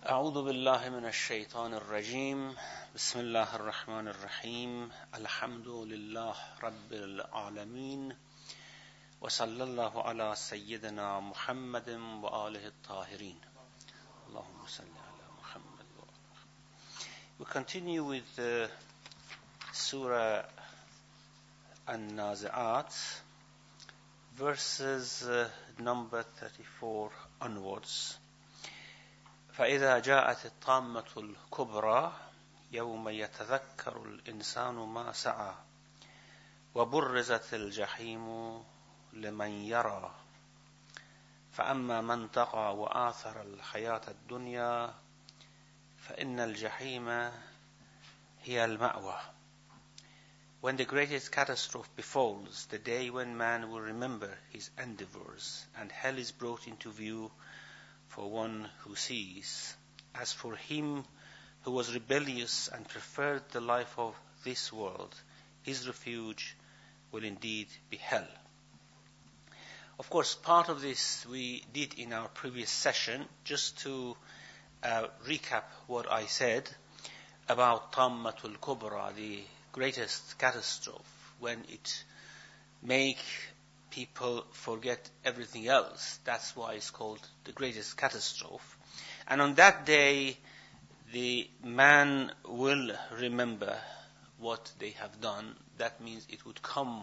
أعوذ بالله من الشيطان الرجيم بسم الله الرحمن الرحيم الحمد لله رب العالمين وصلى الله على سيدنا محمد وآله الطاهرين اللهم صل على محمد. We continue with Surah An-Nazi'at, verses number 34 onwards. فإذا جاءت الطامة الكبرى يوم يتذكر الإنسان ما سعى وبرزت الجحيم لمن يرى فأما من طغى وآثر الحياة الدنيا فإن الجحيم هي المأوى. When the greatest catastrophe befalls, the day when man will remember his endeavors and hell is brought into view for one who sees. As for him who was rebellious and preferred the life of this world, his refuge will indeed be hell. Of course, part of this we did in our previous session. Just to recap what I said about Tammatul Kubra, the greatest catastrophe, when it make people forget everything else. That's why it's called the greatest catastrophe. And on that day, the man will remember what they have done. That means it would come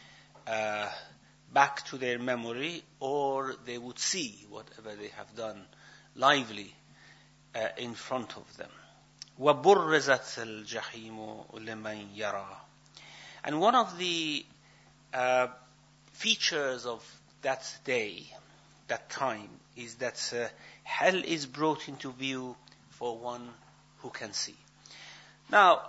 back to their memory, or they would see whatever they have done lively in front of them. وَبُرِّزَتِ الْجَحِيمُ لِمَنْ يَرَى. And one of the features of that day, that time, is that hell is brought into view for one who can see. Now,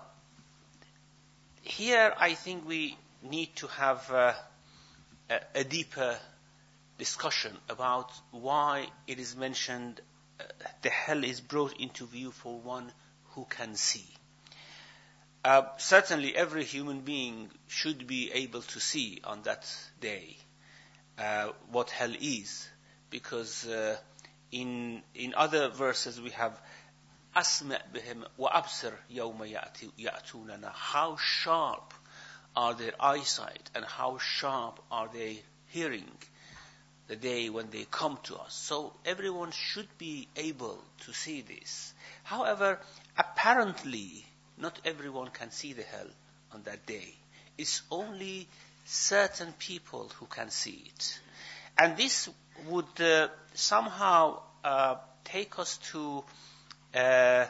here I think we need to have a deeper discussion about why it is mentioned the hell is brought into view for one who can see. Certainly every human being should be able to see on that day what hell is, because in other verses we have أَسْمِعْ بِهِمْ وَأَبْصِرْ يَوْمَ يَأْتُونَنَا. How sharp are their eyesight and how sharp are they hearing the day when they come to us. So everyone should be able to see this. However, apparently not everyone can see the hell on that day. It's only certain people who can see it. And this would somehow take us to a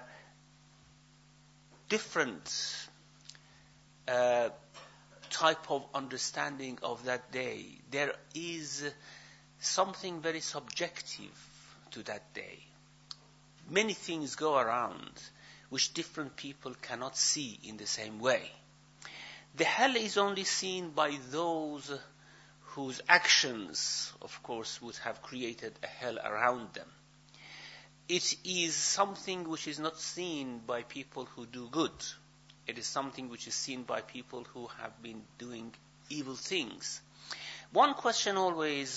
different type of understanding of that day. There is something very subjective to that day. Many things go around which different people cannot see in the same way. The hell is only seen by those whose actions, of course, would have created a hell around them. It is something which is not seen by people who do good. It is something which is seen by people who have been doing evil things. One question always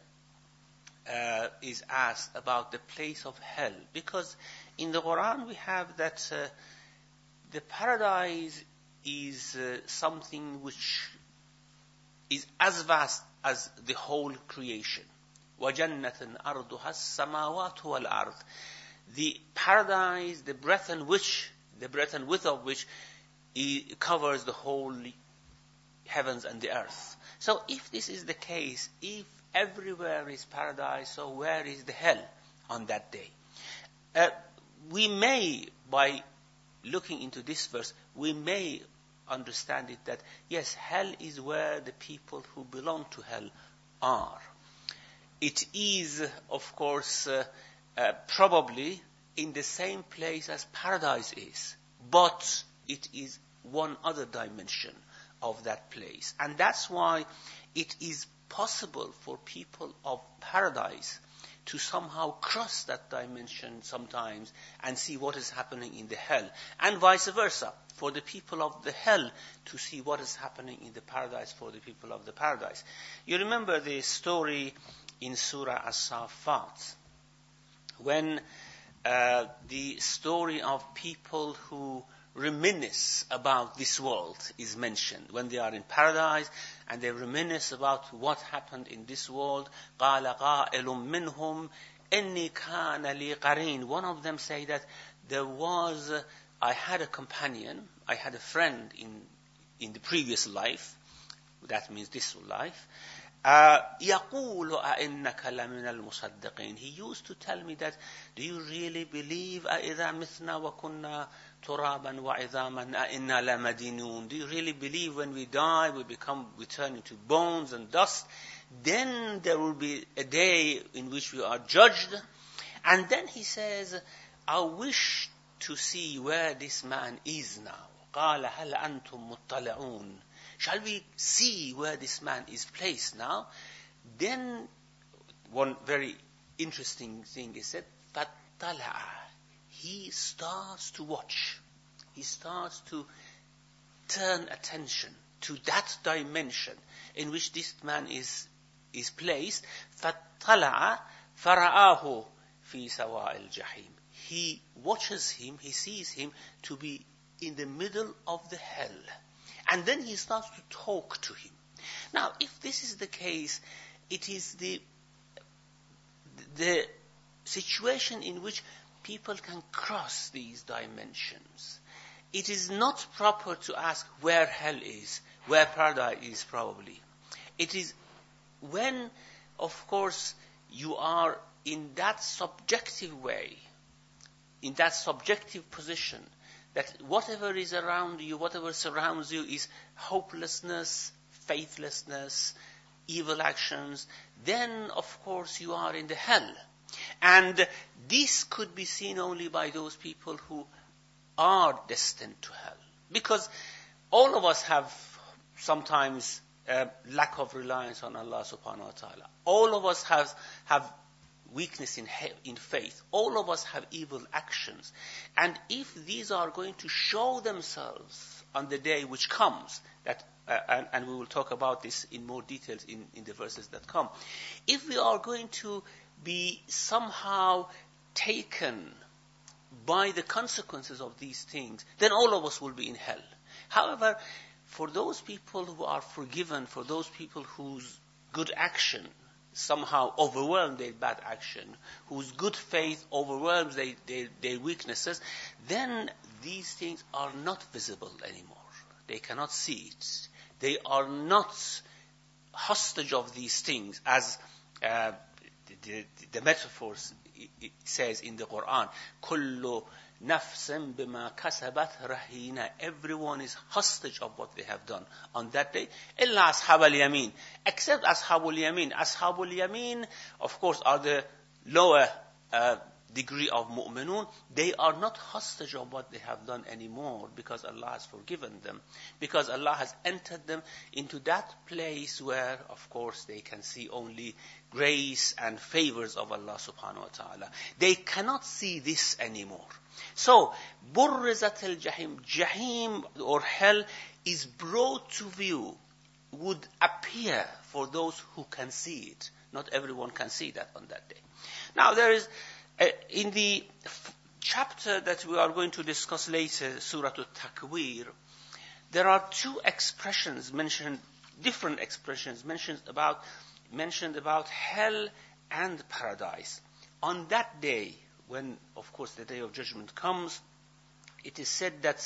is asked about the place of hell, because in the Quran we have that the paradise is something which is as vast as the whole creation. وَجَنَّةٍ أَرْضُهَا السَّمَاوَاتُ وَالْأَرْضِ. The paradise, the breadth and width of which it covers the whole heavens and the earth. So if this is the case, if everywhere is paradise, so where is the hell on that day? We may, by looking into this verse, we may understand it that, yes, hell is where the people who belong to hell are. It is, of course, probably in the same place as paradise is, but it is one other dimension of that place. And that's why it is possible for people of paradise to somehow cross that dimension sometimes and see what is happening in the hell, and vice versa, for the people of the hell to see what is happening in the paradise for the people of the paradise. You remember the story in Surah As-Saffat, when the story of people who reminisce about this world is mentioned. When they are in paradise and they reminisce about what happened in this world, قَالَ قَائِلٌ مِّنْهُمْ إِنِّي كَانَ لِي قَرِينٌ. One of them say that I had a companion, I had a friend in the previous life, that means this life, يَقُولُ أَإِنَّكَ لَمِنَ الْمُصَدِّقِينَ. He used to tell me that, do you really believe أَإِذَا مِثْنَا وَكُنَّا تُرَابًا وَعِظَامًا أَإِنَّا لَمَدِينُونَ? Do you really believe when we die, we turn into bones and dust? Then there will be a day in which we are judged. And then he says, I wish to see where this man is now. قَالَ هَلْ أَنْتُمْ مُطَّلِعُونَ. Shall we see where this man is placed now? Then one very interesting thing is said, فَطَّلَعَ. He starts to watch. He starts to turn attention to that dimension in which this man is placed. فَطَّلَعَ فَرَآهُ فِي سَوَاءِ الْجَحِيمِ. He watches him, he sees him to be in the middle of the hell. And then he starts to talk to him. Now, if this is the case, it is the situation in which people can cross these dimensions. It is not proper to ask where hell is, where paradise is probably. It is when, of course, you are in that subjective way, in that subjective position, that whatever is around you, whatever surrounds you is hopelessness, faithlessness, evil actions, then of course you are in the hell. And this could be seen only by those people who are destined to hell. Because all of us have sometimes a lack of reliance on Allah subhanahu wa ta'ala. All of us have weakness in faith. All of us have evil actions. And if these are going to show themselves on the day which comes, and we will talk about this in more details in the verses that come, if we are going to be somehow taken by the consequences of these things, then all of us will be in hell. However, for those people who are forgiven, for those people whose good action somehow overwhelm their bad action, whose good faith overwhelms their weaknesses, then these things are not visible anymore. They cannot see it. They are not hostage of these things, as the metaphors it says in the Quran. كُلُّ نَفْسٍ بِمَا كَسَبَتْ رَهِينَ. Everyone is hostage of what they have done on that day. إِلَّا أَصْحَابَ الْيَمِينَ. Except أَصْحَابُ الْيَمِينَ. أَصْحَابُ الْيَمِينَ, of course, are the lower degree of mu'minun. They are not hostage of what they have done anymore, because Allah has forgiven them. Because Allah has entered them into that place where, of course, they can see only grace and favors of Allah subhanahu wa ta'ala. They cannot see this anymore. So, Burrizat al-Jahim, Jahim or hell is brought to view, would appear for those who can see it. Not everyone can see that on that day. Now there is, in the chapter that we are going to discuss later, Surah Al-Takwir, there are two expressions mentioned, different expressions mentioned about hell and paradise. On that day, when, of course, the day of judgment comes, it is said that,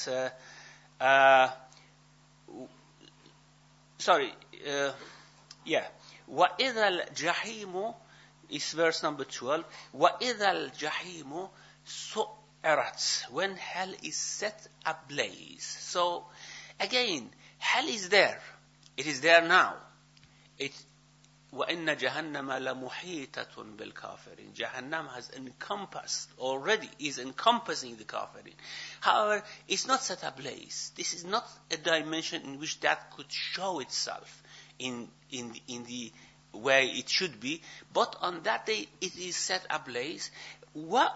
وَإِذَا الْجَحِيمُ is verse number 12. وَإِذَا الْجَحِيمُ سُعِّرَتْ. When hell is set ablaze. So, again, hell is there. It is there now. وَإِنَّ جَهَنَّمَ لَمُحِيطَةٌ بِالْكَافِرِينَ. Jahannam has encompassed, already is encompassing the kafirin. However, it's not set ablaze. This is not a dimension in which that could show itself in the way it should be. But on that day, it is set ablaze. وَأُزْلِفَتِ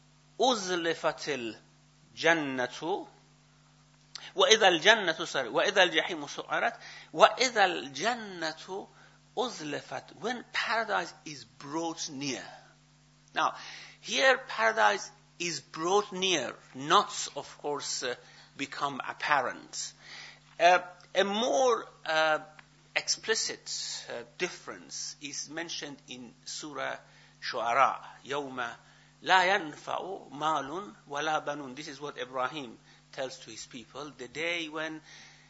الْجَنَّةُ وَإِذَا الْجَحِيمُ سُعِّرَتْ وَإِذَا الْجَنَّةُ أُزْلِفَتْ. When paradise is brought near. Now, here paradise is brought near, not, of course, become apparent. A more explicit difference is mentioned in Surah Shu'ara, يَوْمَ لَا يَنْفَعُ مَالٌ وَلَا بَنُونَ. This is what Ibrahim tells to his people, the day when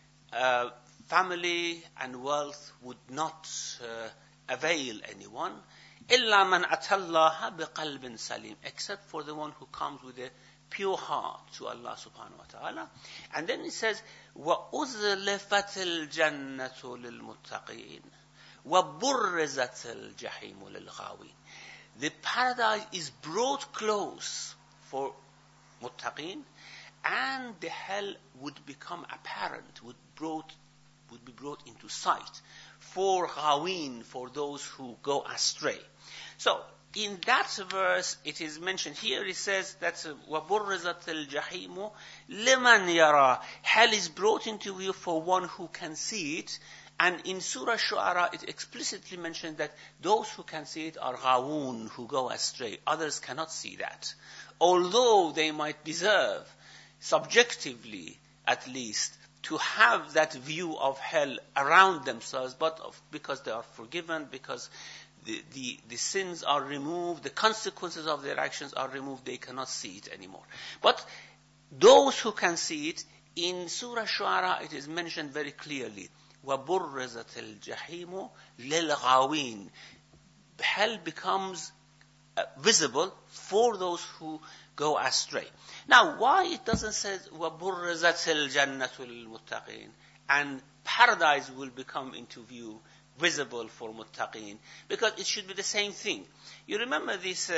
family and wealth would not avail anyone, إِلَّا مَنْ أَتَى اللَّهَ بِقَلْبٍ سَلِيمٍ, except for the one who comes with a pure heart to Allah subhanahu wa ta'ala. And then it says, وَأُزْلِفَتِ الْجَنَّةُ لِلْمُتَّقِينَ وَبُرِّزَتِ الْجَحِيمُ لِلْغَاوِينَ. The paradise is brought close for muttaqin, and the hell would become apparent, would be brought into sight for ghawin, for those who go astray. So, in that verse, it is mentioned here, it says that وَبُرِّزَتِ الْجَحِيمُ لِمَنْ يَرَى. Hell is brought into view for one who can see it. And in Surah Shu'ara, it explicitly mentioned that those who can see it are ghawun, who go astray. Others cannot see that. Although they might deserve, subjectively at least, to have that view of hell around themselves, but because they are forgiven, because the sins are removed, the consequences of their actions are removed, they cannot see it anymore. But those who can see it, in Surah Shu'ara it is mentioned very clearly, وَبُرِّزَتِ الْجَحِيمُ لِلْغَاوِينَ. Hell becomes visible for those who go astray. Now, why it doesn't say وَبُرِّزَتِ الْجَنَّةُ لِلْمُتَّقِينَ and paradise will become into view, visible for muttaqin? Because it should be the same thing. You remember this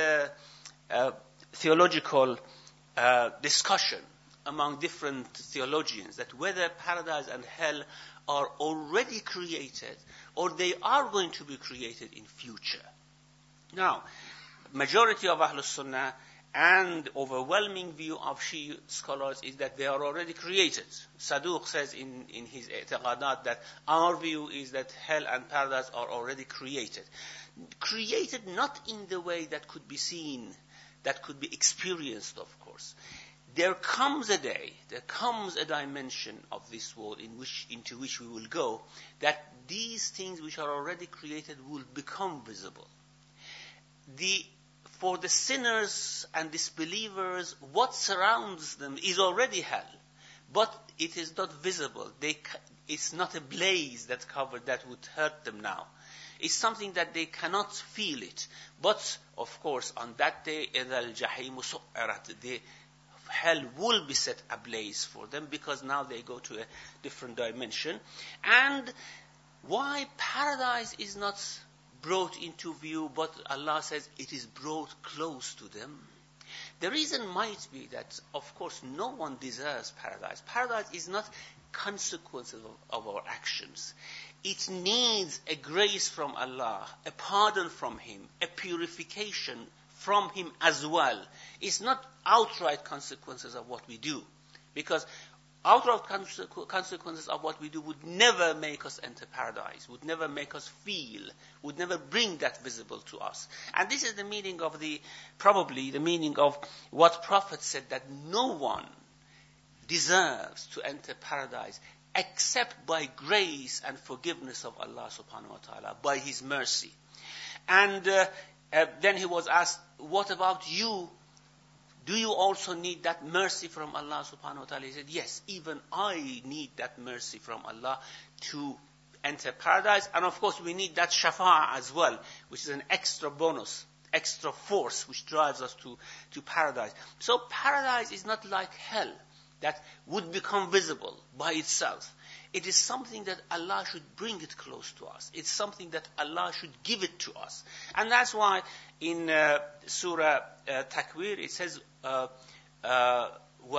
theological discussion among different theologians that whether paradise and hell are already created or they are going to be created in future. Now, majority of Ahlus Sunnah and overwhelming view of Shia scholars is that they are already created. Saduq says in his i'tiqadat that our view is that hell and paradise are already created. Created not in the way that could be seen, that could be experienced, of course. There comes a day, there comes a dimension of this world into which we will go, that these things which are already created will become visible. For the sinners and disbelievers, what surrounds them is already hell, but it is not visible. It's not a blaze that covered that would hurt them now. It's something that they cannot feel it. But, of course, on that day, إِذَا الْجَحِيمُ سُعِّرَتْ, the hell will be set ablaze for them, because now they go to a different dimension. And why paradise is not brought into view, but Allah says it is brought close to them? The reason might be that, of course, no one deserves paradise. Paradise is not consequences of our actions. It needs a grace from Allah, a pardon from Him, a purification from Him as well. It's not outright consequences of what we do. Because outright consequences of what we do would never make us enter paradise, would never make us feel, would never bring that visible to us. And this is the meaning of probably the meaning of what Prophet said, that no one deserves to enter paradise except by grace and forgiveness of Allah subhanahu wa ta'ala, by His mercy. And then he was asked, what about you? Do you also need that mercy from Allah subhanahu wa ta'ala? He said, yes, even I need that mercy from Allah to enter paradise. And of course, we need that shafa'ah as well, which is an extra bonus, extra force, which drives us to paradise. So paradise is not like hell, that would become visible by itself. It is something that Allah should bring it close to us. It's something that Allah should give it to us. And that's why in Surah Takwir it says, وَإِذَا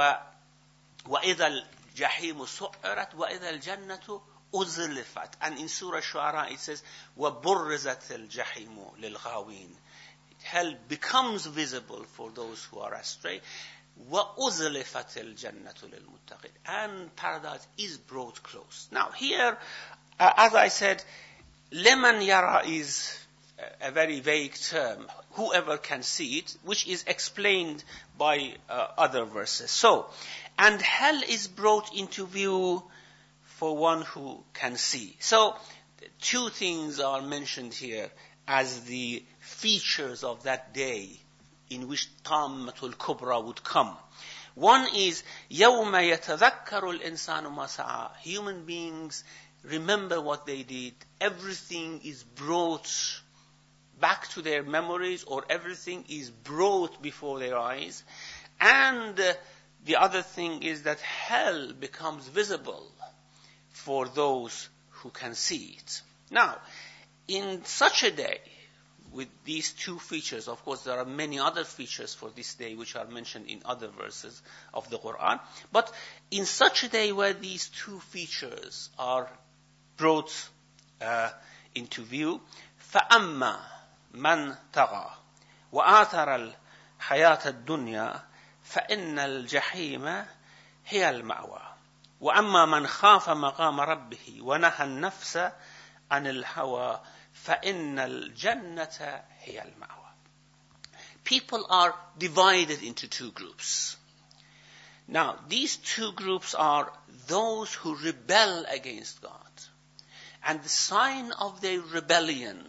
الْجَحِيمُ سُعِّرَتْ وَإِذَا الْجَنَّةُ أُزْلِفَتْ. And in Surah Shu'ara it says, وَبُرِّزَتِ الْجَحِيمُ لِلْغَاوِينَ. Hell becomes visible for those who are astray. وَأُزْلِفَتِ الْجَنَّةُ لِلْمُتَّقِينَ. And paradise is brought close. Now here, as I said, لَمَنْ يَرَى is a very vague term, whoever can see it, which is explained by other verses. So, and hell is brought into view for one who can see. So, two things are mentioned here as the features of that day in which Tammatul Kubra would come. One is يَوْمَ يَتَذَكَّرُ الْإِنسَانُ مَا سَعَى. Human beings remember what they did. Everything is brought back to their memories, or everything is brought before their eyes. And the other thing is that hell becomes visible for those who can see it. Now, in such a day, with these two features, of course there are many other features for this day which are mentioned in other verses of the Quran, but in such a day where these two features are brought into view, فَأَمَّا مَنْ تَغَى وَآثَرَ الْحَيَاةَ الدُّنْيَا فَإِنَّ الْجَحِيمَ هِيَ الْمَأْوَى وَأَمَّا مَنْ خَافَ مَقَامَ رَبِّهِ وَنَهَى النَّفْسَ عَنِ الْهَوَى فَإِنَّ الْجَنَّةَ هِيَ الْمَأْوَى. People are divided into two groups. Now, these two groups are those who rebel against God. And the sign of their rebellion,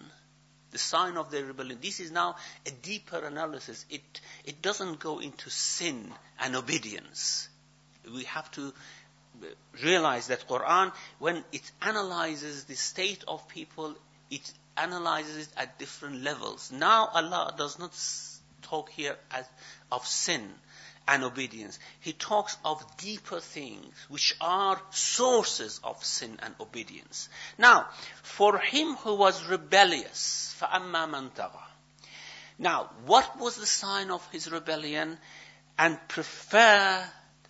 this is now a deeper analysis. It doesn't go into sin and obedience. We have to realize that Quran, when it analyzes the state of people, it analyzes it at different levels. Now Allah does not talk here of sin and obedience. He talks of deeper things which are sources of sin and obedience. Now, for him who was rebellious, فَأَمَّا مَنْ تَغَى. Now, what was the sign of his rebellion? And preferred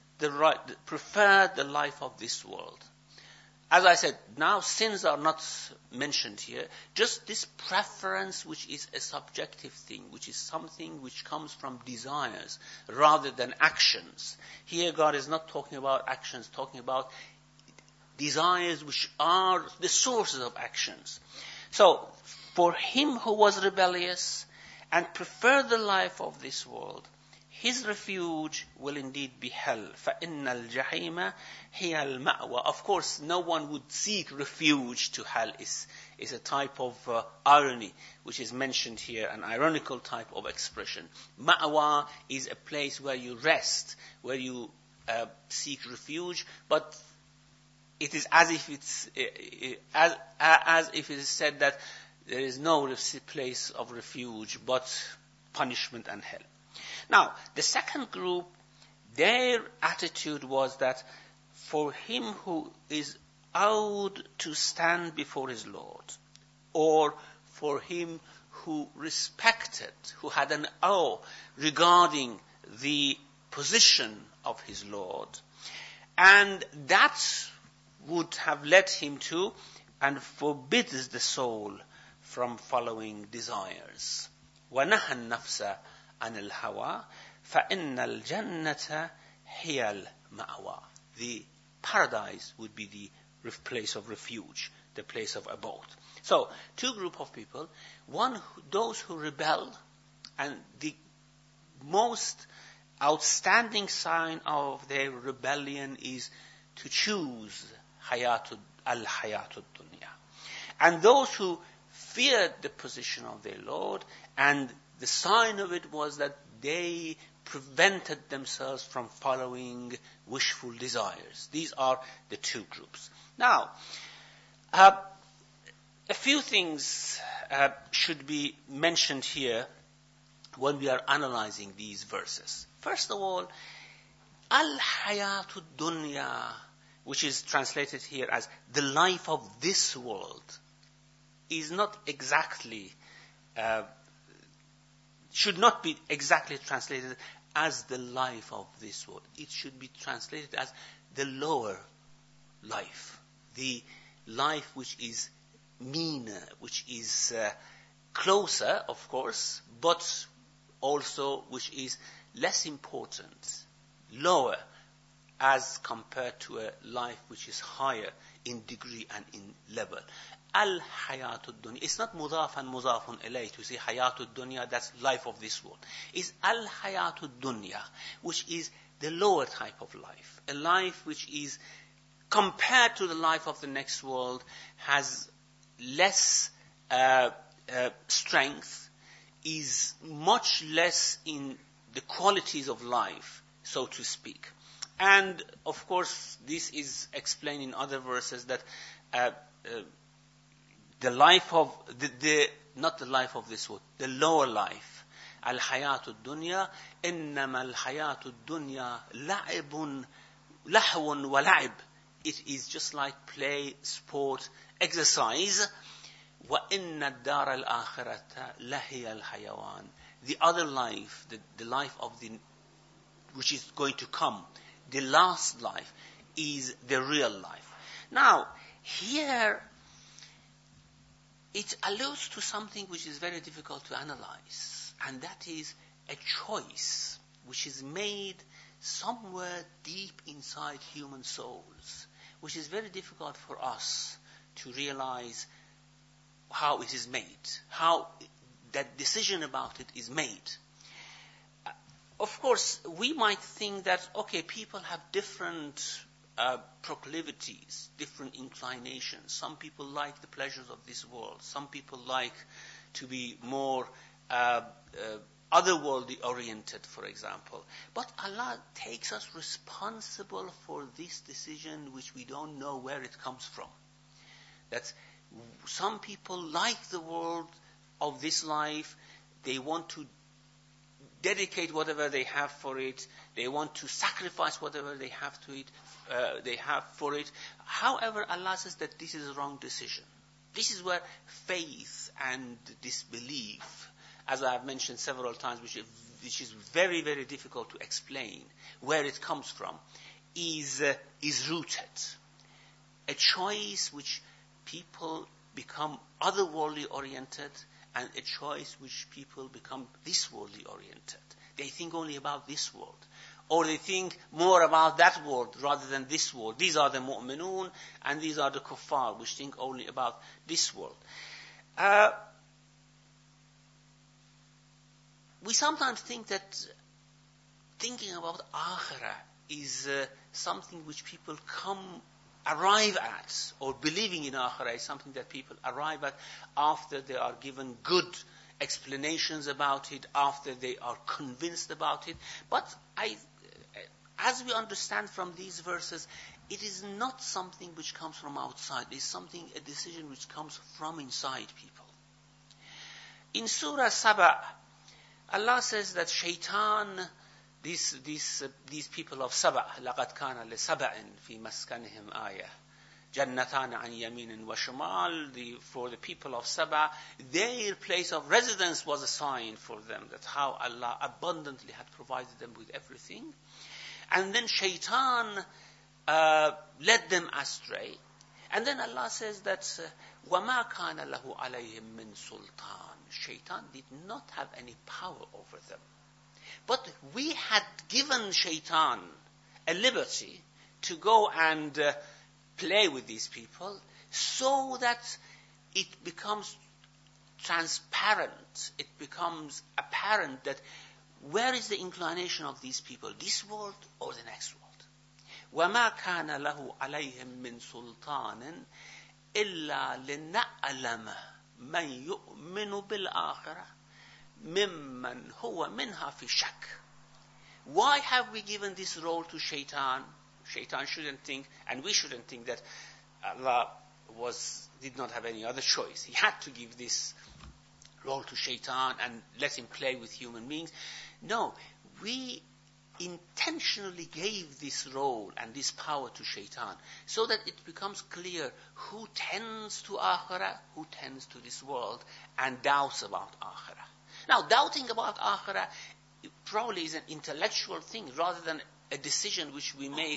the life of this world. As I said, now sins are not mentioned here. Just this preference, which is a subjective thing, which is something which comes from desires rather than actions. Here God is not talking about actions, talking about desires which are the sources of actions. So, for him who was rebellious and preferred the life of this world, his refuge will indeed be hell. فَإِنَّ الْجَحِيمَ هِيَ الْمَأْوَى. Of course, no one would seek refuge to hell. Is a type of irony which is mentioned here, an ironical type of expression. Ma'wa is a place where you rest, where you seek refuge, but it is as if it is said that there is no place of refuge but punishment and hell. Now, the second group, their attitude was that for him who is owed to stand before his Lord, or for him who respected, who had an awe regarding the position of his Lord, and that would have led him to, and forbids the soul from following desires. وَنَهَى النَّفْسَ عَنِ الْهَوَى فَإِنَّ الْجَنَّةَ هِيَ الْمَأْوَى. The paradise would be the place of refuge, the place of abode. So, two groups of people. One, those who rebel, and the most outstanding sign of their rebellion is to choose al-hayatud dunya. And those who feared the position of their Lord, and the sign of it was that they prevented themselves from following wishful desires. These are the two groups. Now, a few things should be mentioned here when we are analyzing these verses. First of all, al-hayatud dunya, which is translated here as the life of this world, is not exactly should not be exactly translated as the life of this world. It should be translated as the lower life, the life which is meaner, which is closer, of course, but also which is less important, lower, as compared to a life which is higher in degree and in level. al-hayatud dunya. It's not mudaf and mudafun ilayh to say hayatud dunya, that's life of this world. It's al-hayatud dunya, which is the lower type of life. A life which is, compared to the life of the next world, has less strength, is much less in the qualities of life, so to speak. And, of course, this is explained in other verses that the life of, not the life of this world, the lower life, al-hayatud dunya, innama al-hayatud dunya la'ibun, lahwun wa la'ib. It is just like play, sport, exercise. Wa inna ad-dar al-akhirata lahiya al-hayawan. The other life, the life of the, which is going to come, the last life, is the real life. Now, here, it alludes to something which is very difficult to analyze, and that is a choice which is made somewhere deep inside human souls, which is very difficult for us to realize how it is made, how that decision about it is made. Of course, we might think that, okay, people have different proclivities, different inclinations. Some people like the pleasures of this world. Some people like to be more otherworldly oriented, for example. But Allah takes us responsible for this decision which we don't know where it comes from. That some people like the world of this life. They want to dedicate whatever they have for it. They want to sacrifice whatever they have to it. They have for it. However, Allah says that this is a wrong decision. This is where faith and disbelief, as I have mentioned several times, which is very, very difficult to explain where it comes from, is rooted. A choice which people become otherworldly oriented, and a choice which people become this worldly oriented. They think only about this world. Or they think more about that world rather than this world. These are the mu'minun and these are the kuffar, which think only about this world. We sometimes think that thinking about akhirah is something which people arrive at, or believing in akhirah is something that people arrive at after they are given good explanations about it, after they are convinced about it. But as we understand from these verses, it is not something which comes from outside. It is a decision which comes from inside people. In Surah Saba, Allah says that shaitan, these people of Saba, لَقَدْ كَانَ لِسَبَعٍ فِي مَسْكَنِهِمْ آيَةٌ جَنَّتَانَ عَنْ يَمِينٍ وَشِمَالٍ. For the people of Saba, their place of residence was a sign for them, that how Allah abundantly had provided them with everything. And then shaitan led them astray. And then Allah says that وَمَا كَانَ لَهُ عَلَيْهِمْ مِنْ سُلْطَانٍ. Shaitan did not have any power over them. But we had given shaitan a liberty to go and play with these people so that it becomes transparent, it becomes apparent that where is the inclination of these people, this world or the next world. وَمَا كَانَ لَهُ عَلَيْهِمْ مِنْ سُلْطَانٍ إِلَّا لِنَعْلَمَ مَنْ يُؤْمِنُ بِالْآخِرَةِ مِمَّنْ هُوَ مِنْهَا فِي شَكٍّ. Why have we given this role to shaitan? Shaitan shouldn't think, and we shouldn't think, that Allah did not have any other choice. He had to give this role to shaitan and let him play with human beings. No, we intentionally gave this role and this power to shaitan so that it becomes clear who tends to akhirah, who tends to this world, and doubts about akhirah. Now, doubting about akhirah probably is an intellectual thing rather than a decision which we make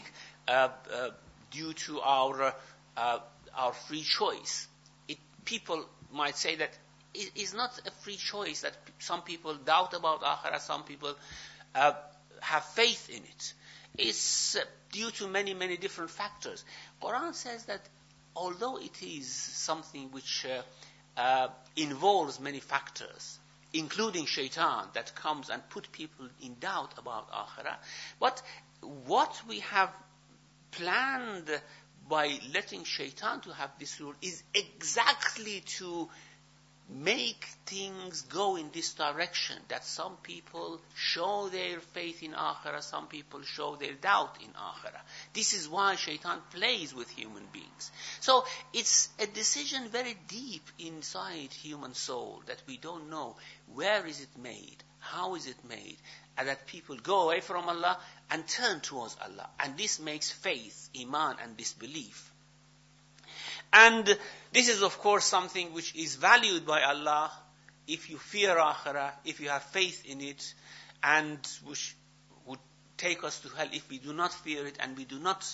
due to our free choice. People might say that it is not a free choice, that some people doubt about akhirah, some people have faith in it. It's due to many, many different factors. Quran says that although it is something which involves many factors, including shaitan that comes and put people in doubt about akhirah, but what we have planned by letting shaitan to have this rule is exactly to make things go in this direction, that some people show their faith in akhirah, some people show their doubt in akhirah. This is why shaitan plays with human beings. So it's a decision very deep inside human soul that we don't know where is it made, how is it made, and that people go away from Allah and turn towards Allah. And this makes faith, iman, and disbelief. And this is, of course, something which is valued by Allah if you fear akhirah, if you have faith in it, and which would take us to hell if we do not fear it and we do not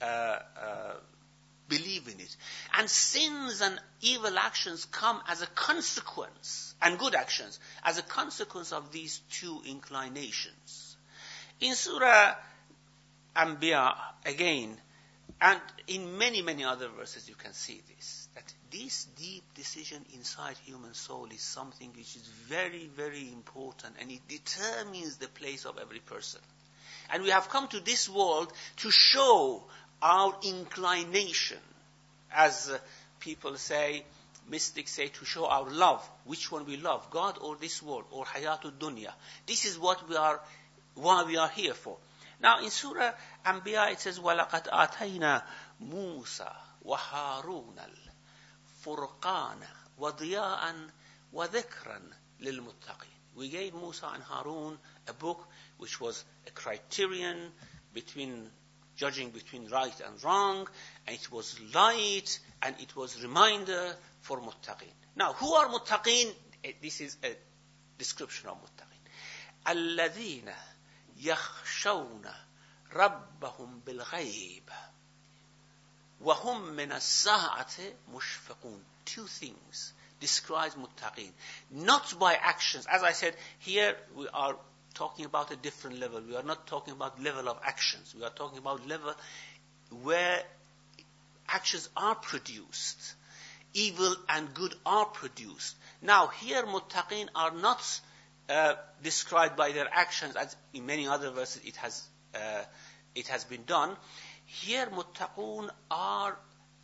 believe in it. And sins and evil actions come as a consequence, and good actions, as a consequence of these two inclinations. In Surah Anbiya, again, and in many, many other verses you can see this, that this deep decision inside human soul is something which is very, very important, and it determines the place of every person. And we have come to this world to show our inclination, as people say, mystics say, to show our love, which one we love, God or this world, or Hayatud Dunya. This is what why we are here for. Now in Surah Anbiya it says, وَلَقَدْ آتَيْنَا مُوسَى وَهَارُونَ الْفُرْقَانَ وَضِيَاءً وَذِكْرًا لِلْمُتَّقِينَ. We gave Musa and Harun a book which was a criterion judging between right and wrong, and it was light, and it was reminder for muttaqin. Now, who are muttaqin? This is a description of muttaqin. الَّذِينَ يَخْشَوْنَ رَبَّهُمْ بِالْغَيْبِ وَهُمْ مِنَ السَّاعَةِ مُشْفِقُونَ. Two things describes muttaqin. Not by actions. As I said, here we are talking about a different level. We are not talking about level of actions. We are talking about level where actions are produced. Evil and good are produced. Now, here muttaqin are not described by their actions, as in many other verses it has been done. Here muttaqun are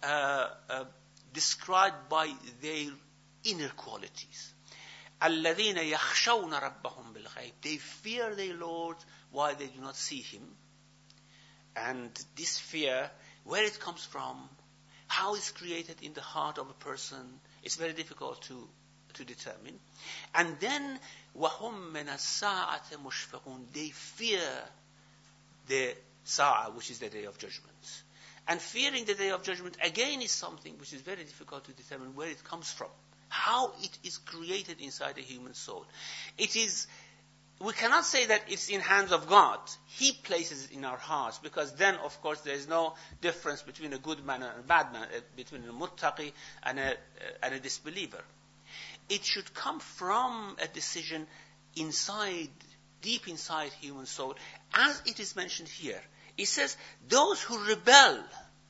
described by their inner qualities. الَّذِينَ يَخْشَوْنَ رَبَّهُمْ بِالْغَيْبِ. They fear their Lord while they do not see Him. And this fear, where it comes from, how it's created in the heart of a person, it's very difficult to determine. And then وَهُمْ مِنَ السَّاعَةِ مُشْفِقُونَ. They fear the Sa'ah, which is the Day of Judgment. And fearing the Day of Judgment, again, is something which is very difficult to determine where it comes from. How it is created inside the human soul. We cannot say that it's in hands of God. He places it in our hearts, because then, of course, there is no difference between a good man and a bad man, between a muttaqi and a disbeliever. It should come from a decision deep inside human soul, as it is mentioned here. It says, those who rebel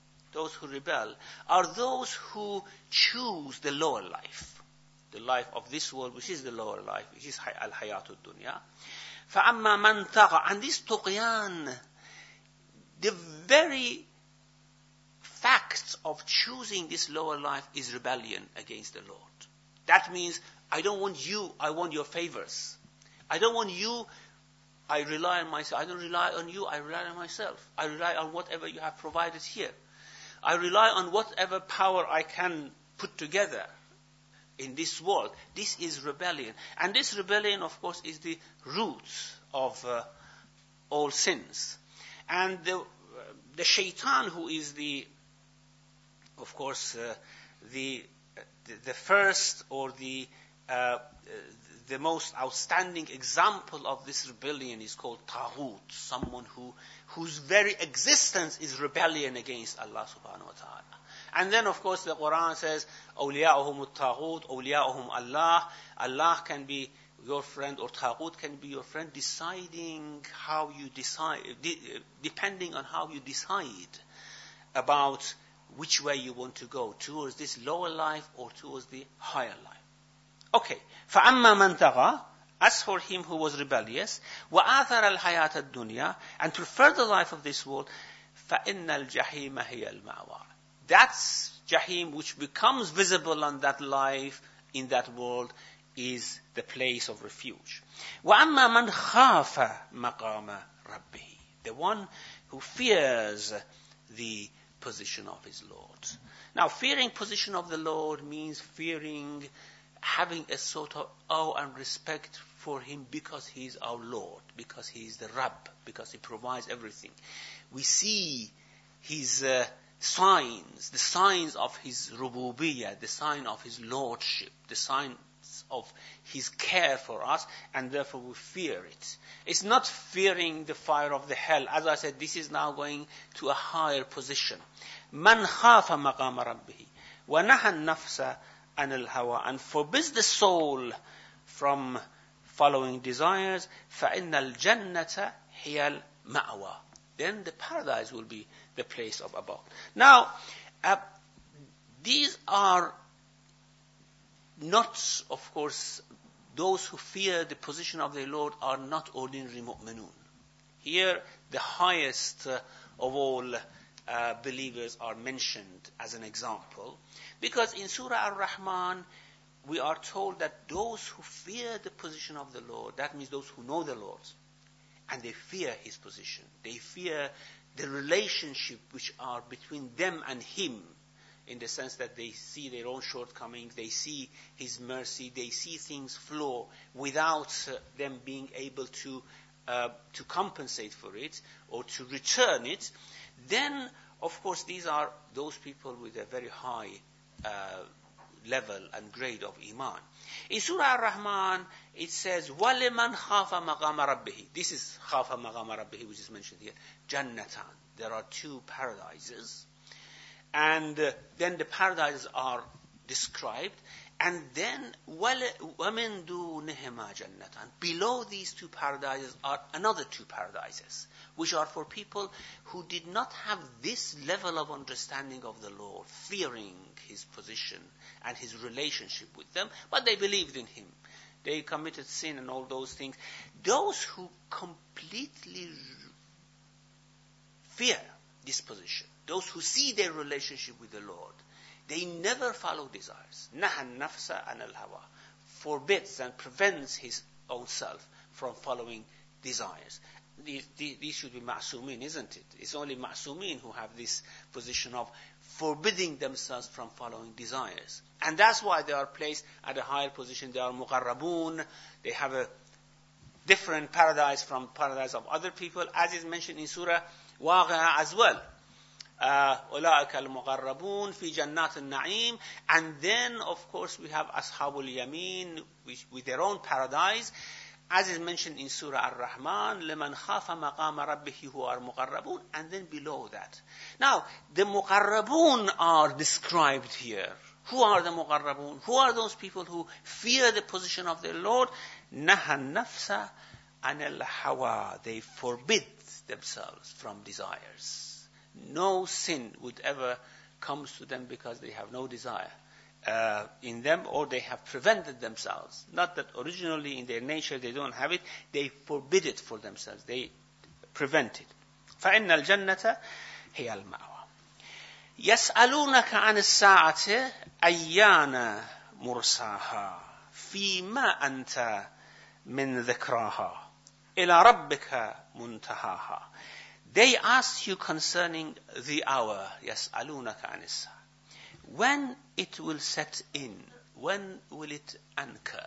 are those who choose the lower life, the life of this world, which is the lower life, which is al-hayatud dunya. فَأَمَّا مَنْ طَغَى. And this tughyan, the very fact of choosing this lower life is rebellion against the Lord. That means, I don't want you, I want your favors. I don't want you, I rely on myself. I don't rely on you, I rely on myself. I rely on whatever you have provided here. I rely on whatever power I can put together in this world. This is rebellion. And this rebellion, of course, is the root of all sins. And the shaitan, who is the first or the most outstanding example of this rebellion, is called Taghut, someone whose very existence is rebellion against Allah subhanahu wa ta'ala. And then, of course, the Quran says, أَوْلِيَاؤُهُمُ الطَّاغُوتُ أَوْلِيَاؤُهُمْ Allah. Allah can be your friend, or Taghut can be your friend, depending on how you decide about which way you want to go, towards this lower life or towards the higher life. Okay. فَأَمَّا مَنْ طَغَى, as for him who was rebellious, وَآثَرَ الْحَيَاةَ الدُّنْيَا, and preferred the life of this world, فَإِنَّ الْجَحِيمَ هِيَ الْمَأْوَى. That's Jahim, which becomes visible on that life, in that world, is the place of refuge. وَأَمَّا مَنْ خَافَ مَقَامَ رَبِّهِ, the one who fears the position of his Lord. Now, fearing position of the Lord means fearing, having a sort of awe and respect for him because he is our Lord, because he is the Rabb, because he provides everything. We see his signs, the signs of his rububiyyah, the sign of his lordship, the signs of his care for us, and therefore we fear it. It's not fearing the fire of the hell. As I said, this is now going to a higher position. Man khafa maqama rabbih wa naha an-nafsa an al-hawa, and forbids the soul from following desires, fa innal jannata hiya al-ma'wa. Then the paradise will be the place of abode. Now, these are not, of course, those who fear the position of their Lord are not ordinary mu'minun. Here, the highest of all believers are mentioned as an example. Because in Surah Ar-Rahman, we are told that those who fear the position of the Lord, that means those who know the Lord, and they fear his position. They fear the relationship which are between them and him, in the sense that they see their own shortcomings, they see his mercy, they see things flow without them being able to compensate for it or to return it. Then, of course, these are those people with a very high level and grade of iman. In Surah Ar-Rahman, it says, وَلِمَنْ خَافَ مَقَامَ رَبِّهِ. This is خَافَ مَقَامَ رَبِّهِ, which is mentioned here. جَنَّتان. There are two paradises. And then the paradises are described. And then, وَمِن دُونِهِمَا جَنَّتان. Below these two paradises are another two paradises, which are for people who did not have this level of understanding of the Lord, fearing his position and his relationship with them, but they believed in him. They committed sin and all those things. Those who completely fear this position, those who see their relationship with the Lord, they never follow desires. Nahan nafsa an al-hawa, forbids and prevents his own self from following desires. These should be ma'sumin, isn't it? It's only ma'sumin who have this position of forbidding themselves from following desires. And that's why they are placed at a higher position. They are muqarrabun. They have a different paradise from paradise of other people, as is mentioned in Surah Waqi'ah as well. أولئك المقربون في جنات النعيم. And then, of course, we have Ashabul Yamin with their own paradise, as is mentioned in Surah Ar-Rahman, لمن خاف مقام ربه who are muqarrabun, and then below that. Now, the muqarrabun are described here. Who are the muqarrabun? Who are those people who fear the position of their Lord? نهى النفس عن الهوى. They forbid themselves from desires. No sin would ever come to them because they have no desire in them, or they have prevented themselves. Not that originally in their nature they don't have it, they forbid it for themselves. They prevent it. فَإِنَّ الْجَنَّةَ هِيَ الْمَأْوَى. يَسْأَلُونَكَ عَنِ السَّاعَةِ أَيَّانَ مُرْسَاهَا فِيمَا أَنْتَ مِنْ ذِكْرَاهَا إِلَى رَبِّكَ مُنْتَهَاهَا. They ask you concerning the hour, يَسْأَلُونَكَ عَنِ السَّاعَةِ. When it will set in, when will it anchor?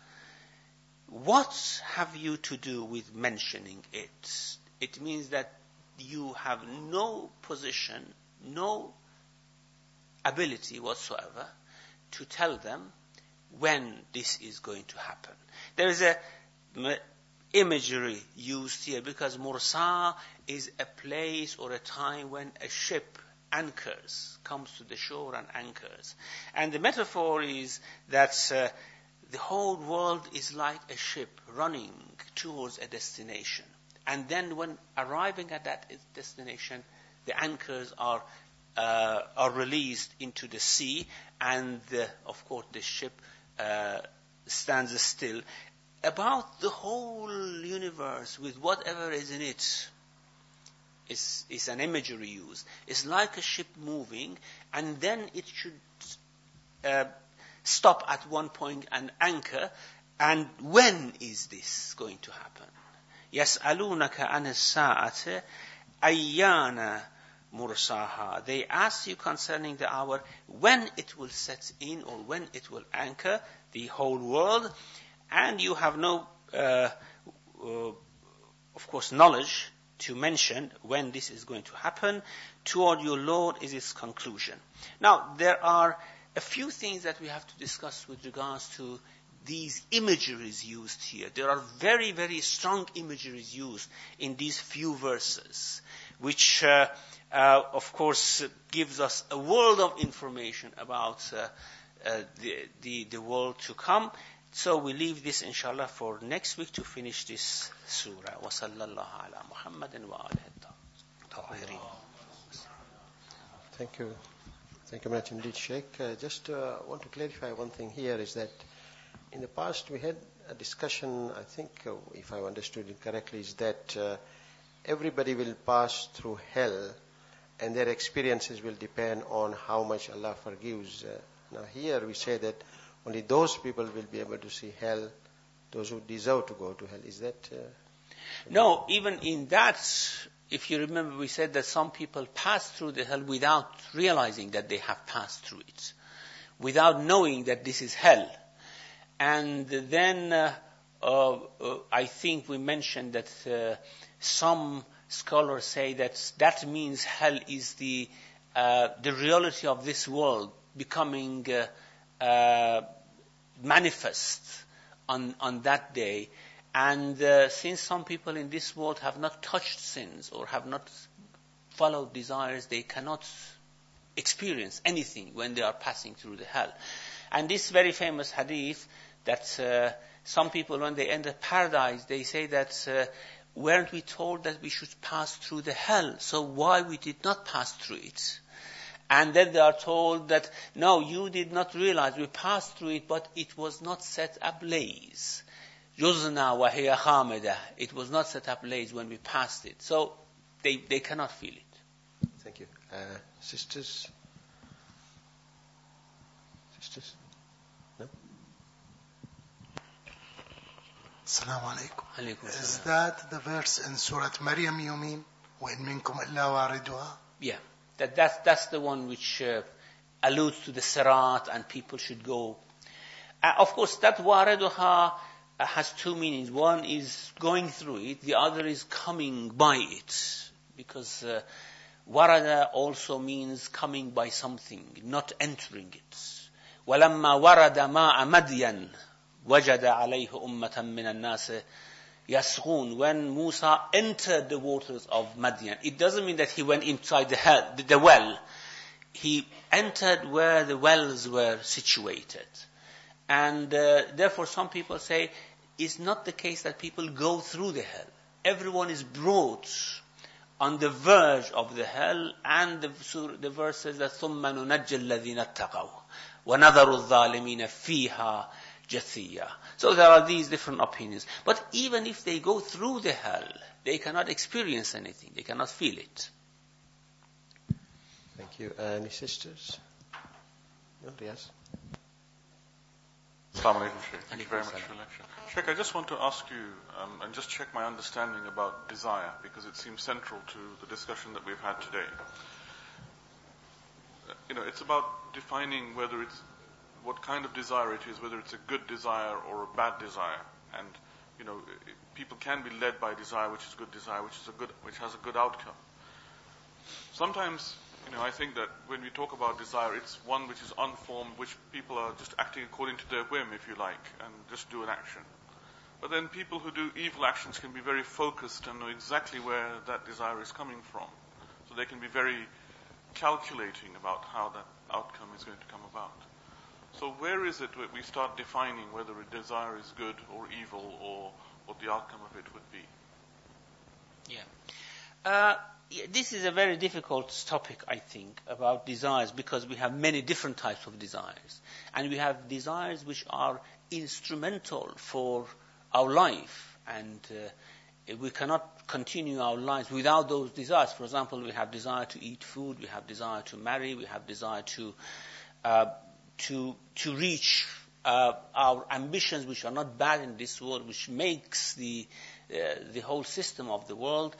What have you to do with mentioning it? It means that you have no position, no ability whatsoever to tell them when this is going to happen. There is a imagery used here because Mursa is a place or a time when a ship anchors, comes to the shore and anchors. And the metaphor is that the whole world is like a ship running towards a destination. And then when arriving at that destination, the anchors are are released into the sea, and of course the ship stands still. About the whole universe with whatever is in it is an imagery used. It's like a ship moving, and then it should stop at one point and anchor. And when is this going to happen? يَسْأَلُونَكَ عَنِ السَّاعَةِ أَيَّانَ مُرْسَاهَا. They ask you concerning the hour when it will set in or when it will anchor the whole world. And you have no, of course, knowledge to mention when this is going to happen. Toward your Lord is its conclusion. Now, there are a few things that we have to discuss with regards to these imageries used here. There are very, very strong imageries used in these few verses, which, of course, gives us a world of information about the world to come. So we leave this, inshallah, for next week to finish this surah. Wa sallallahu ala Muhammadin wa alihi tahirin. Thank you. Thank you much indeed, Sheikh. Just want to clarify one thing here is that in the past we had a discussion, I think, if I understood it correctly, is that everybody will pass through hell and their experiences will depend on how much Allah forgives. Now here we say that only those people will be able to see hell, those who deserve to go to hell. Is that... No, even in that, if you remember, we said that some people pass through the hell without realizing that they have passed through it, without knowing that this is hell. And then I think we mentioned that some scholars say that means hell is the reality of this world becoming manifest on that day. And since some people in this world have not touched sins or have not followed desires, they cannot experience anything when they are passing through the hell. And this very famous hadith that some people, when they enter paradise, they say that weren't we told that we should pass through the hell? So why we did not pass through it? And then they are told that, no, you did not realize we passed through it, but it was not set ablaze. Yuzna wa hiya khamida. It was not set ablaze when we passed it. So they cannot feel it. Thank you. Sisters? Sisters? No? Assalamu alaikum. Alaikum Is salam. that the verse in Surah Maryam you mean? وَإِن مِّنكُمْ إِلَّا وَارِدُهَا? Yeah, that's the one which alludes to the sirat and people should go. Of course, that wariduha has two meanings. One is going through it, the other is coming by it. Because warada also means coming by something, not entering it. وَلَمَّا وَرَدَ مَاءَ مَدْيَنَ وَجَدَ عَلَيْهِ أُمَّةً مِّنَ النَّاسِ يَسْغُونَ. When Musa entered the waters of Madian, it doesn't mean that he went inside the well. He entered where the wells were situated. And therefore some people say it's not the case that people go through the hell. Everyone is brought on the verge of the hell, and the verse says that ثُمَّ نُنَجِّ الَّذِينَ اتَّقَوْا وَنَذَرُ الظَّالِمِينَ فِيهَا جَثِيًّا. So there are these different opinions. But even if they go through the hell, they cannot experience anything. They cannot feel it. Thank you. Any sisters? No, yes. Assalamu alaikum, Sheikh. Thank you very much for the lecture. Sheikh, I just want to ask you and just check my understanding about desire, because it seems central to the discussion that we've had today. It's about defining what kind of desire it is, whether it's a good desire or a bad desire. And, people can be led by desire, which is good desire, which has a good outcome. Sometimes, I think that when we talk about desire, it's one which is unformed, which people are just acting according to their whim, if you like, and just do an action. But then people who do evil actions can be very focused and know exactly where that desire is coming from. So they can be very calculating about how that outcome is going to come about. So where is it that we start defining whether a desire is good or evil, or what the outcome of it would be? Yeah. this is a very difficult topic, I think, about desires, because we have many different types of desires. And we have desires which are instrumental for our life, and we cannot continue our lives without those desires. For example, we have desire to eat food, we have desire to marry, we have desire to reach our ambitions, which are not bad in this world, which makes the whole system of the world.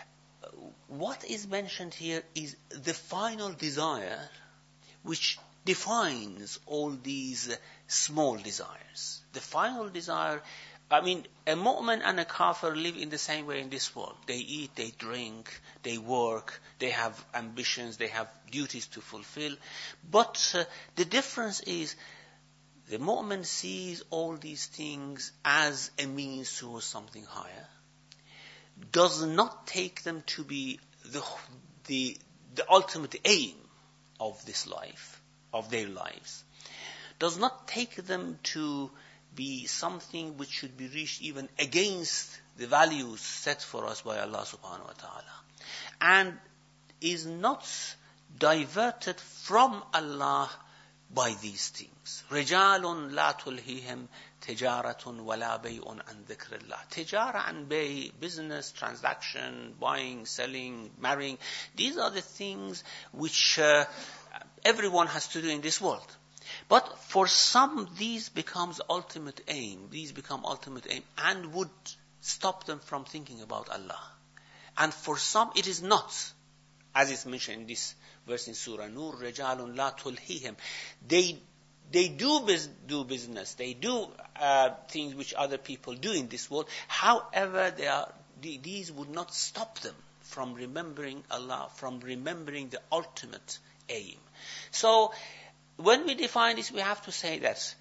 What is mentioned here is the final desire, which defines all these small desires. The final desire, I mean, a mu'min and a kafir live in the same way in this world. They eat, they drink, they work, they have ambitions, they have duties to fulfill. But the difference is, the mu'min sees all these things as a means towards something higher, does not take them to be the ultimate aim of this life, of their lives, does not take them to be something which should be reached even against the values set for us by Allah subhanahu wa ta'ala, and is not diverted from Allah by these things. رِجَالٌ لَا تُلْهِهِمْ تِجَارَةٌ وَلَا بَيْءٌ عَنْ ذِكْرِ اللَّهِ. Tijara and bay, business, transaction, buying, selling, marrying, these are the things which everyone has to do in this world. But for some, these becomes ultimate aim. These become ultimate aim and would stop them from thinking about Allah. And for some, it is not. As is mentioned in this verse in Surah Nur, رِجَالٌ لَا تُلْهِهِمْ. They do business, they do things which other people do in this world. However, these would not stop them from remembering Allah, from remembering the ultimate aim. So, when we define this, we have to say that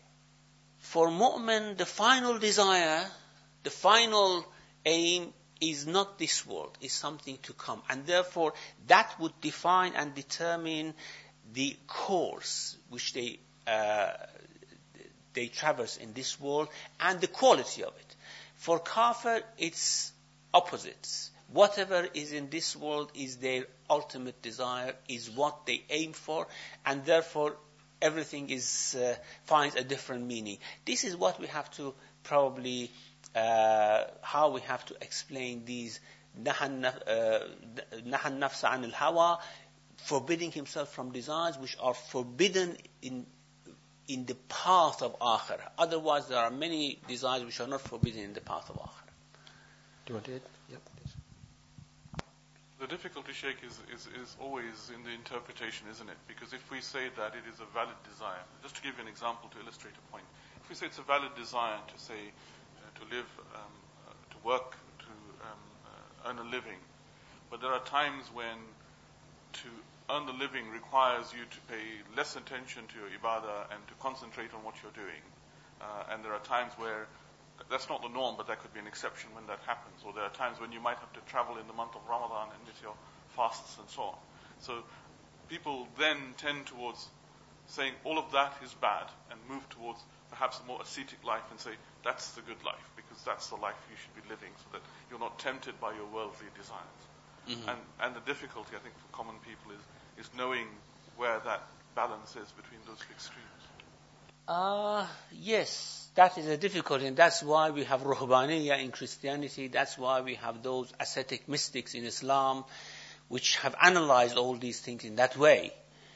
for mu'min, the final desire, the final aim is not this world, is something to come. And therefore, that would define and determine the course which they traverse in this world and the quality of it. For kafir, it's opposites. Whatever is in this world is their ultimate desire, is what they aim for, and therefore everything finds a different meaning. This is what we have to probably, how we have to explain these nahan nafsa anil hawa, forbidding himself from desires which are forbidden in the path of akhirah. Otherwise, there are many desires which are not forbidden in the path of akhirah. Do you want to add? Yep, please. The difficulty, Sheikh, is always in the interpretation, isn't it? Because if we say that it is a valid desire, just to give you an example to illustrate a point, if we say it's a valid desire to say, to live, to work, to earn a living, but there are times when to earn the living requires you to pay less attention to your ibadah and to concentrate on what you're doing. And there are times where that's not the norm, but that could be an exception when that happens. Or there are times when you might have to travel in the month of Ramadan and miss your fasts and so on. So people then tend towards saying all of that is bad and move towards perhaps a more ascetic life and say that's the good life because that's the life you should be living so that you're not tempted by your worldly desires. Mm-hmm. And the difficulty, I think, for common people is knowing where that balance is between those extremes. Yes, that is a difficulty, and that's why we have Ruhbaniyya in Christianity, that's why we have those ascetic mystics in Islam, which have analyzed all these things in that way.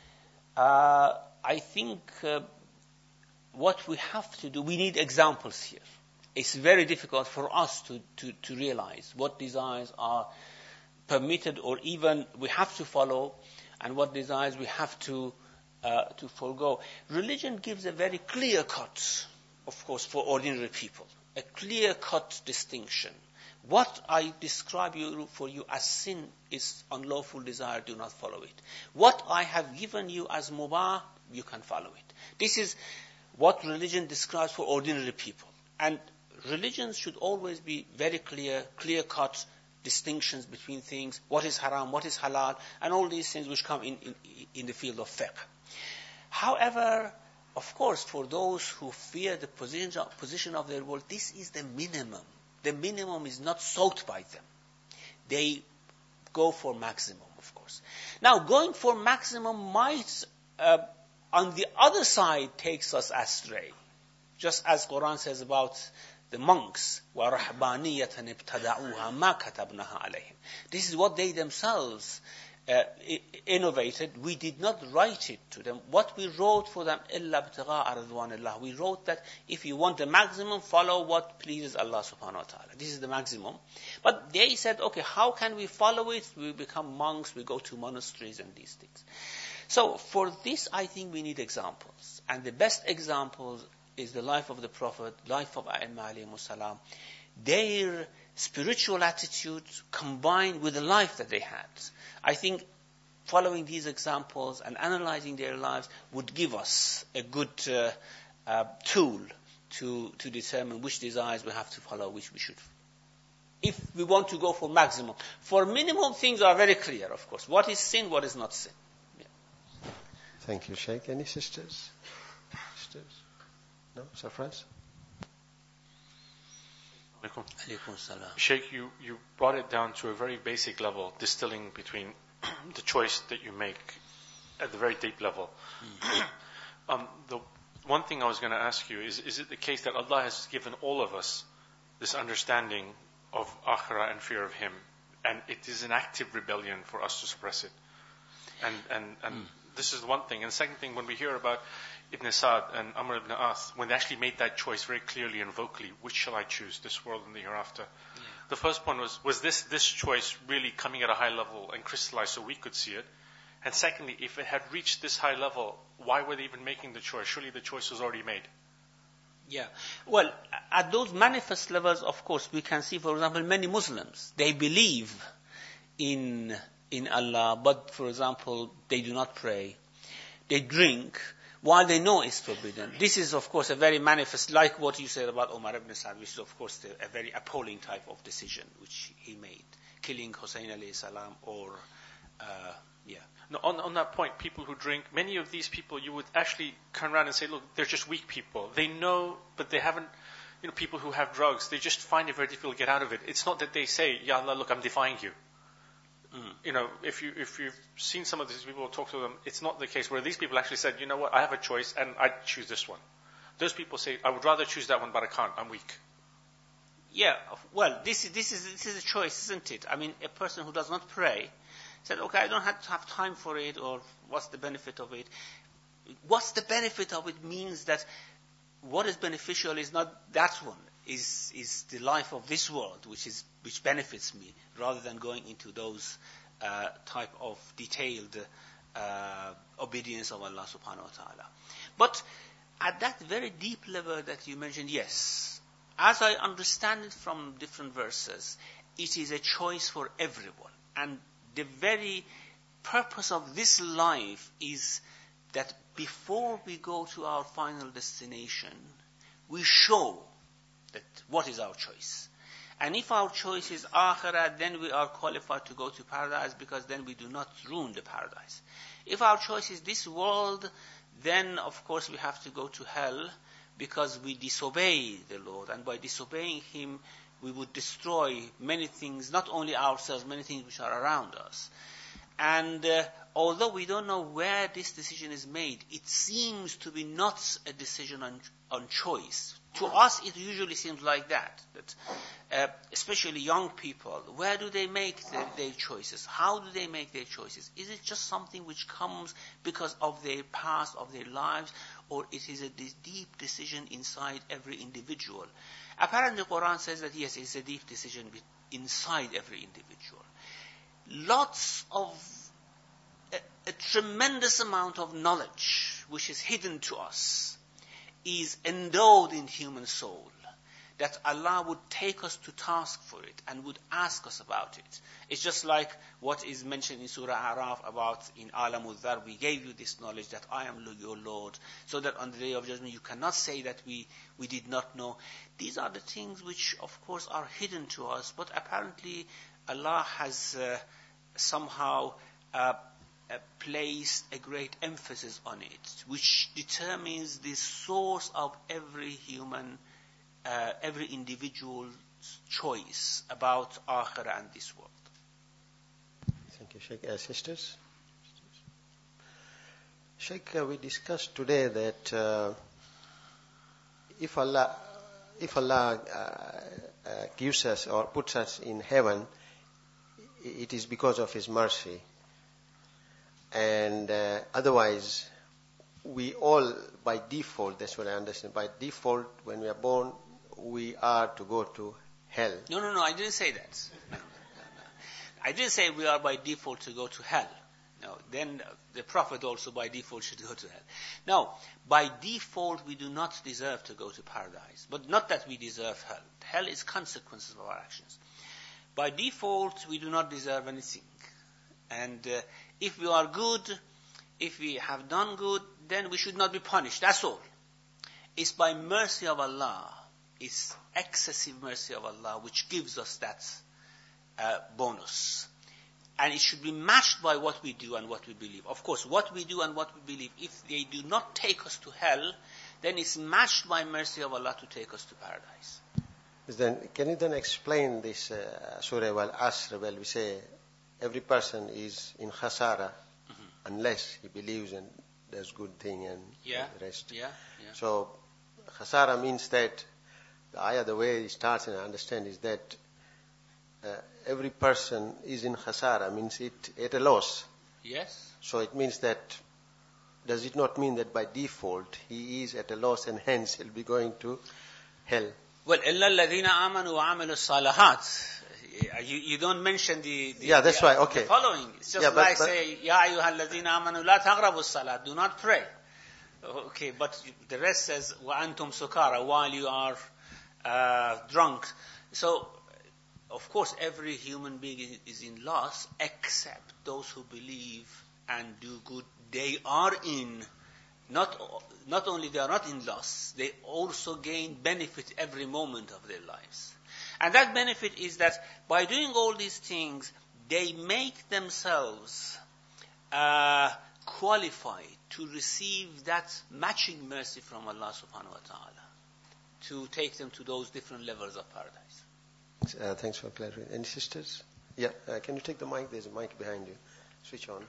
I think what we have to do, we need examples here. It's very difficult for us to realize what desires are permitted or even we have to follow and what desires we have to forego. Religion gives a very clear cut, of course, for ordinary people, a clear cut distinction. What I describe for you as sin is unlawful desire, do not follow it. What I have given you as mubah, you can follow it. This is what religion describes for ordinary people. And religions should always be very clear cut distinctions between things, what is haram, what is halal, and all these things which come in the field of fiqh. However, of course, for those who fear the position of their world, this is the minimum. The minimum is not sought by them. They go for maximum, of course. Now, going for maximum might, on the other side, takes us astray. Just as Quran says about the monks, وَرَحْبَانِيَّةً ابْتَدَعُوهَا مَا كَتَبْنَاهَا عَلَيْهِمْ. This is what they themselves innovated. We did not write it to them. What we wrote for them, إِلَّا ابْتِغَاءَ رِضْوَانِ اللَّهِ. We wrote that if you want the maximum, follow what pleases Allah subhanahu wa ta'ala. This is the maximum. But they said, okay, how can we follow it? We become monks, we go to monasteries and these things. So for this, I think we need examples. And the best examples is the life of the Prophet, life of A'imma alayhimus salam. Their spiritual attitude combined with the life that they had. I think following these examples and analyzing their lives would give us a good tool to determine which desires we have to follow, which we should. If we want to go for maximum. For minimum, things are very clear, of course. What is sin, what is not sin. Yeah. Thank you, Sheikh. Any sisters? Sisters? No? Sarfraz? Alaikum salam. Sheikh, you brought it down to a very basic level, distilling between the choice that you make at the very deep level. The one thing I was going to ask you is it the case that Allah has given all of us this understanding of akhirah and fear of Him, and it is an active rebellion for us to suppress it? And this is the one thing. And the second thing, when we hear about Ibn Sa'd and Amr ibn As, when they actually made that choice very clearly and vocally, which shall I choose, this world and the hereafter? Yeah. The first point was this choice really coming at a high level and crystallized so we could see it? And secondly, if it had reached this high level, why were they even making the choice? Surely the choice was already made. Yeah. Well, at those manifest levels, of course, we can see, for example, many Muslims, they believe in Allah, but, for example, they do not pray. They drink, while they know it's forbidden. This is, of course, a very manifest, like what you said about Umar ibn Sa'd, which is, of course, a very appalling type of decision which he made, killing Hussein alayhi salam, or, No, on that point, people who drink, many of these people, you would actually turn around and say, look, they're just weak people. They know, but they haven't, people who have drugs, they just find it very difficult to get out of it. It's not that they say, Ya Allah, look, I'm defying you. If you've seen some of these people talk to them, it's not the case where these people actually said, you know what, I have a choice and I choose this one. Those people say, I would rather choose that one, but I can't, I'm weak. Yeah, well, this is a choice, isn't it? I mean, a person who does not pray said, okay, I don't have to have time for it, or what's the benefit of it? What's the benefit of it means that what is beneficial is not that one, is the life of this world, which benefits me, rather than going into those type of detailed obedience of Allah subhanahu wa ta'ala. But at that very deep level that you mentioned, yes, as I understand it from different verses, it is a choice for everyone. And the very purpose of this life is that before we go to our final destination, we show that what is our choice. And if our choice is akhirah, then we are qualified to go to paradise, because then we do not ruin the paradise. If our choice is this world, then of course we have to go to hell, because we disobey the Lord. And by disobeying Him, we would destroy many things, not only ourselves, many things which are around us. And although we don't know where this decision is made, it seems to be not a decision on choice. To us, it usually seems like that especially young people, where do they make their choices? How do they make their choices? Is it just something which comes because of their past, of their lives, or it is a deep decision inside every individual? Apparently, the Quran says that yes, it's a deep decision inside every individual. Lots of, a tremendous amount of knowledge which is hidden to us is endowed in human soul, that Allah would take us to task for it and would ask us about it. It's just like what is mentioned in Surah Araf about in Alamul Dhar, we gave you this knowledge that I am your Lord, so that on the Day of Judgment you cannot say that we did not know. These are the things which of course are hidden to us, but apparently Allah has somehow placed a great emphasis on it, which determines the source of every human, every individual's choice about akhirah and this world. Sheikh. Sisters? Sheikh, we discussed today that if Allah gives us or puts us in heaven, it is because of His mercy. And otherwise, we all, by default, that's what I understand, by default, when we are born, we are to go to hell. No, I didn't say that. No. I didn't say we are by default to go to hell. No, then the Prophet also by default should go to hell. Now, by default we do not deserve to go to paradise. But not that we deserve hell. Hell is consequences of our actions. By default we do not deserve anything. And if we are good, if we have done good, then we should not be punished. That's all. It's by mercy of Allah, it's excessive mercy of Allah which gives us that bonus. And it should be matched by what we do and what we believe. Of course, what we do and what we believe, if they do not take us to hell, then it's matched by mercy of Allah to take us to paradise. Then, can you then explain this Surah Al-Asr, where we say every person is in khasara unless he believes and does good thing and the rest. Yeah. So, khasara means that, the ayah, the way it starts and I understand is that every person is in khasara, means it at a loss. Yes. So it means that, does it not mean that by default he is at a loss and hence he'll be going to hell? Well, إِلَّا الَّذِينَ آمَنُوا وَعَمِلُوا الصَّالِحَاتِ. You don't mention the that's right, okay. The following. It's just like say, يَا أَيُّهَا الَّذِينَ آمَنُوا لَا تَغْرَبُوا الصَّلَاةِ. Do not pray. Okay, but the rest says, وَأَنْتُمْ سُكَارَى, while you are drunk. So, of course, every human being is in loss, except those who believe and do good. They are in, not only they are not in loss, they also gain benefit every moment of their lives. And that benefit is that by doing all these things, they make themselves qualified to receive that matching mercy from Allah subhanahu wa ta'ala, to take them to those different levels of paradise. Thanks for clarifying. Any sisters? Yeah, can you take the mic? There's a mic behind you. Switch on.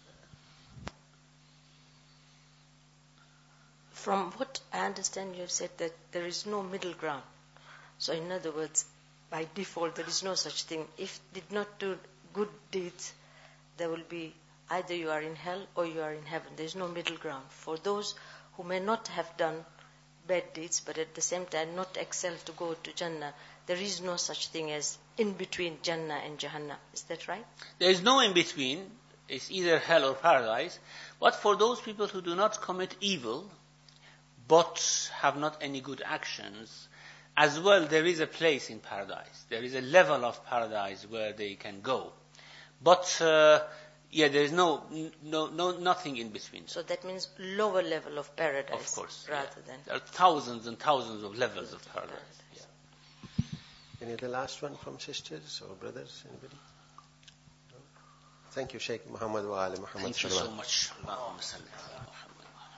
From what I understand, you have said that there is no middle ground. So in other words, by default, there is no such thing. If did not do good deeds, there will be either you are in hell or you are in heaven. There is no middle ground. For those who may not have done bad deeds, but at the same time not excel to go to Jannah, there is no such thing as in between Jannah and Jahannam. Is that right? There is no in between. It's either hell or paradise. But for those people who do not commit evil, but have not any good actions, as well, there is a place in paradise. There is a level of paradise where they can go. But there is nothing in between. So that means lower level of paradise. Of course. Rather than. There are thousands and thousands of levels of paradise. Yeah. Any other last one from sisters or brothers? Anybody? No? Thank you, Sheikh Muhammad wa Ali Muhammad. Thank you so much.